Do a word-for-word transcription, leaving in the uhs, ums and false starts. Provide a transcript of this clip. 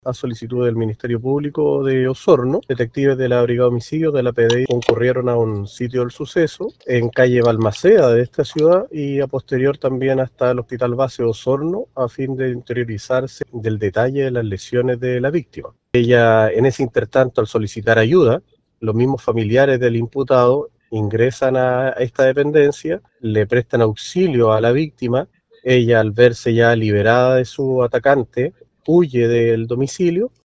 A solicitud del Ministerio Público de Osorno, detectives de la Brigada de Homicidios de la P D I concurrieron a un sitio del suceso en calle Balmaceda de esta ciudad y a posterior también hasta el Hospital Base Osorno a fin de interiorizarse del detalle de las lesiones de la víctima. Ella, en ese intertanto, al solicitar ayuda, los mismos familiares del imputado ingresan a esta dependencia, le prestan auxilio a la víctima. Ella, al verse ya liberada de su atacante, huye del domicilio